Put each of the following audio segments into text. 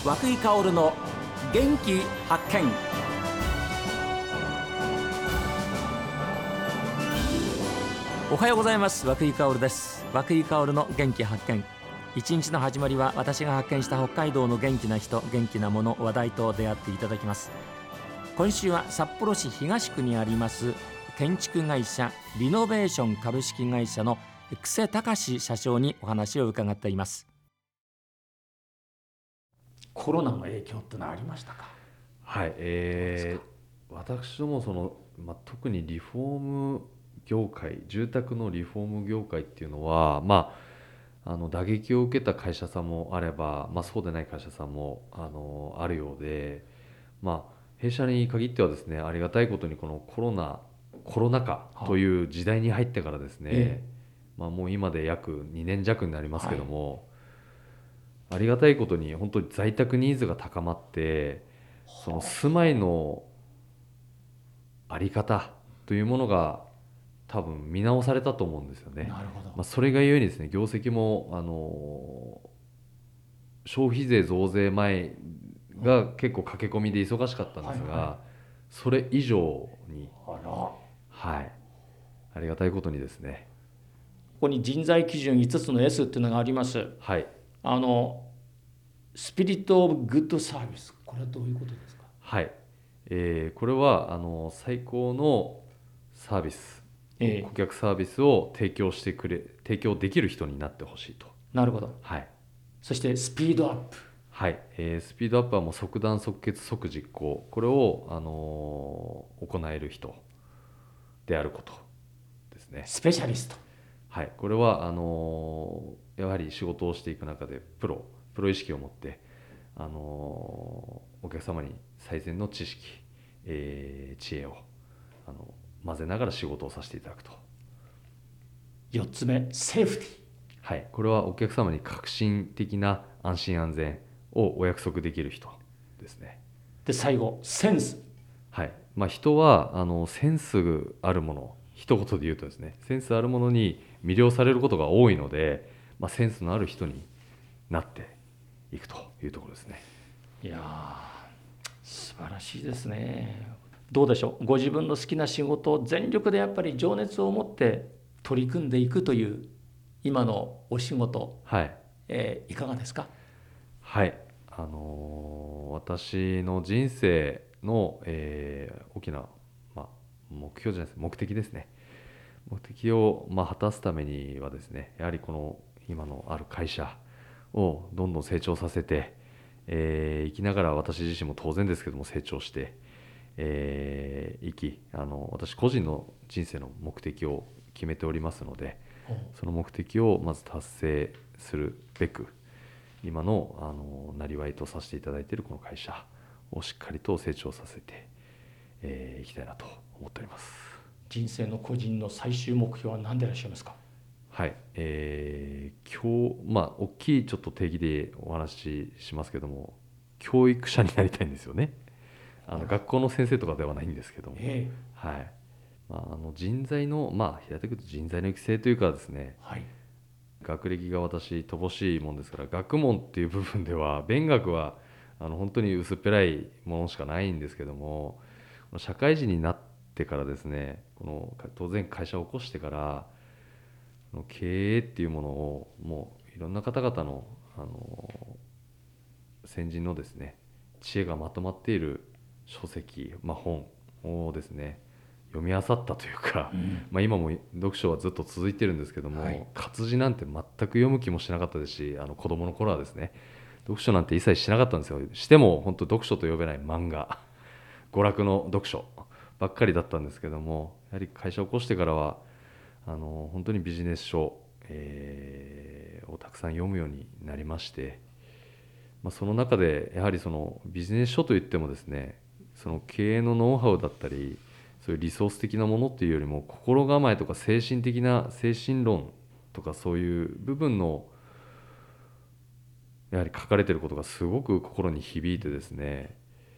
涌井薫の元気発見。おはようございます。涌井薫です。涌井薫の元気発見。一日の始まりは私が発見した北海道の元気な人、元気なもの、話題と出会っていただきます。今週は札幌市東区にあります建築会社リノベーション株式会社の久世隆社長にお話を伺っています。コロナの影響ってのはありましたか？ はい、私ども特にリフォーム業界、住宅のリフォーム業界っていうのは、打撃を受けた会社さんもあれば、そうでない会社さんもあるようで、弊社に限ってはですね、ありがたいことにこのコロナ禍という時代に入ってからですね、もう今で約2年弱になりますけども、ありがたいことに本当に在宅ニーズが高まって、その住まいのあり方というものが多分見直されたと思うんですよね。 なるほど。 それがゆえにですね、業績も消費税増税前が結構駆け込みで忙しかったんですが、それ以上に、はい、ありがたいことにですね。 ここに人材基準5つの S っていうのがあります。 はい。 スピリット・オブ・グッド・サービス、これはどういうことですか？ はい。これは最高のサービス、顧客サービスを提供できる人になってほしいと。 なるほど。 はい。 そしてスピードアップ。 はい。スピードアップはもう即断即決即実行、これを、行える人であることですね。 スペシャリスト。 はい。これはやはり仕事をしていく中でプロ意識を持って、お客様に最善の知識、知恵を混ぜながら仕事をさせていただくと。 4つ目、セーフティー。 はい、これはお客様に革新的な安心安全をお約束できる人ですね。 で、最後、センス。 はい、人はセンスあるもの、一言で言うとですね、センスあるものに魅了されることが多いので、センスのある人になっていくというところですね。 いやー、素晴らしいですね。どうでしょう、ご自分の好きな仕事を全力でやっぱり情熱を持って取り組んでいくという今のお仕事、 はい、 いかがですか？ はい、私の人生の、大きな、目標じゃないです、目的ですね。目的を、果たすためにはですね、やはりこの今のある会社をどんどん成長させて、生きながら私自身も当然ですけども成長して、私個人の人生の目的を決めておりますので、その目的をまず達成するべく今のなりわいとさせていただいているこの会社をしっかりと成長させていきたいなと思っております。 人生の個人の最終目標は何でいらっしゃいますか？ はい、今日大きいちょっと定義でお話ししますけども、教育者になりたいんですよね。学校の先生とかではないんですけども、はい、人材の平たく言うと人材の育成というかですね、学歴が私乏しいもんですから、学問っていう部分では勉学は本当に薄っぺらいものしかないんですけども、社会人になってからですね、当然会社を起こしてから経営っていうものをもういろんな方々の、先人のですね知恵がまとまっている書籍、本をですね読み漁ったというか、今も読書はずっと続いてるんですけども、活字なんて全く読む気もしなかったですし、子供の頃はですね読書なんて一切しなかったんですよ。しても本当読書と呼べない漫画娯楽の読書ばっかりだったんですけども、やはり会社を起こしてからは本当にビジネス書、をたくさん読むようになりまして、その中でやはりそのビジネス書といってもですね、その経営のノウハウだったりそういうリソース的なものっていうよりも、心構えとか精神的な精神論とかそういう部分のやはり書かれていることがすごく心に響いてですね、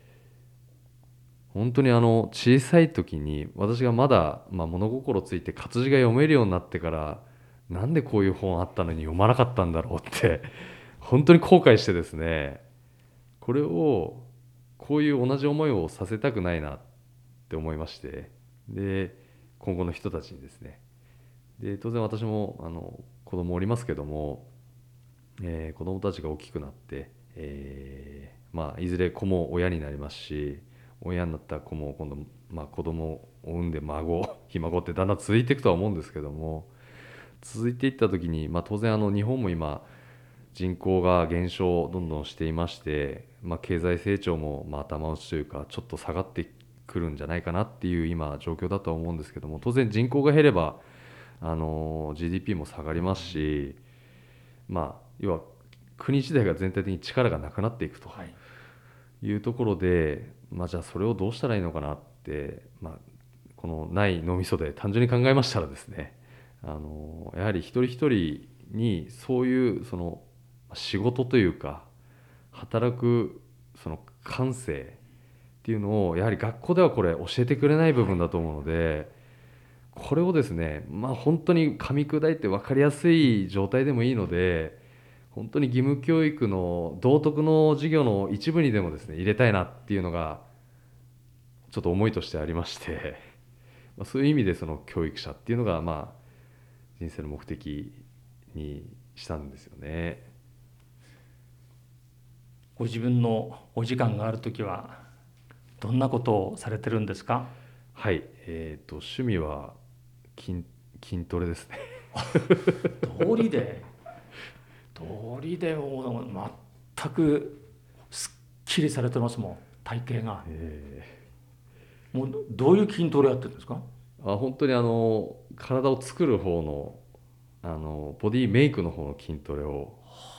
本当に小さい時に私がまだ、物心ついて活字が読めるようになってから、なんでこういう本あったのに読まなかったんだろうって本当に後悔してですね、 これをこういう同じ思いをさせたくないなって思いまして、で今後の人たちにですね、で当然私も子供おりますけども、子供たちが大きくなって、いずれ子も親になりますし、親になった子も今度、子供を産んで孫ひ孫ってだんだん続いていくとは思うんですけども、続いていった時に、当然日本も今人口が減少をどんどんしていまして、経済成長も頭打ちというかちょっと下がってくるんじゃないかなっていう今状況だとは思うんですけども、当然人口が減ればGDP も下がりますし、要は国自体が全体的に力がなくなっていくというところで、じゃあそれをどうしたらいいのかなって、このない脳みそで単純に考えましたらですね、やはり一人一人にそういうその仕事というか働くその感性っていうのをやはり学校ではこれ教えてくれない部分だと思うので、これをですね、本当に噛み砕いて分かりやすい状態でもいいので、本当に義務教育の道徳の授業の一部にでもですね入れたいなっていうのがちょっと思いとしてありまして、そういう意味でその教育者っていうのが人生の目的にしたんですよね。 ご自分のお時間があるときはどんなことをされてるんですか？ はい、趣味は筋トレですね。 道理でもう全くすっきりされてますもん、体型が。もうどういう筋トレやってるんですか？ 本当に体を作る方のボディメイクの方の筋トレを、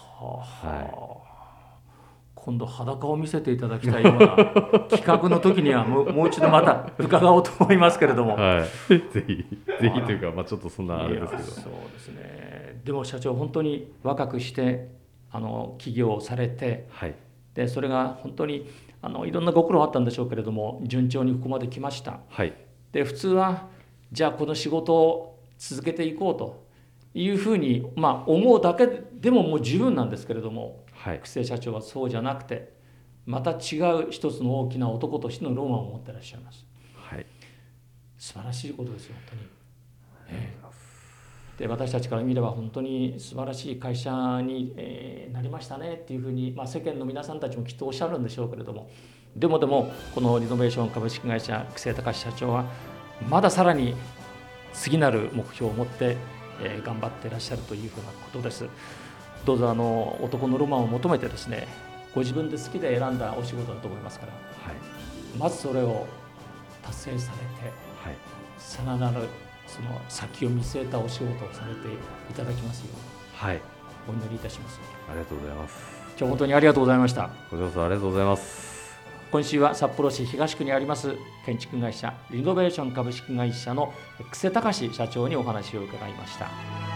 今度裸を見せていただきたいような企画の時にはもう一度また伺おうと思いますけれども、 ぜひというか、ちょっとそんなあれですけど。 そうですね。でも社長、本当に若くして起業をされて、でそれが本当にいろんなご苦労あったんでしょうけれども順調にここまで来ました。で普通はじゃあこの仕事を続けていこうというふうに、思うだけでももう十分なんですけれども、育成社長はそうじゃなくて、また違う一つの大きな男としてのロマンを持っていらっしゃいます。素晴らしいことですよ、本当に。で私たちから見れば本当に素晴らしい会社に、なりましたねっていうふうに、世間の皆さんたちもきっとおっしゃるんでしょうけれども、でもこのリノベーション株式会社育成隆社長はまださらに次なる目標を持って、頑張っていらっしゃるというふうなことです。どうぞ男のロマンを求めてですね、ご自分で好きで選んだお仕事だと思いますから、まずそれを達成されて、さらなるその先を見据えたお仕事をされていただきますように、お祈りいたします。 ありがとうございます。 今日本当にありがとうございました。 こちらこそありがとうございます。 今週は札幌市東区にあります建築会社リノベーション株式会社の育成隆社長にお話を伺いました。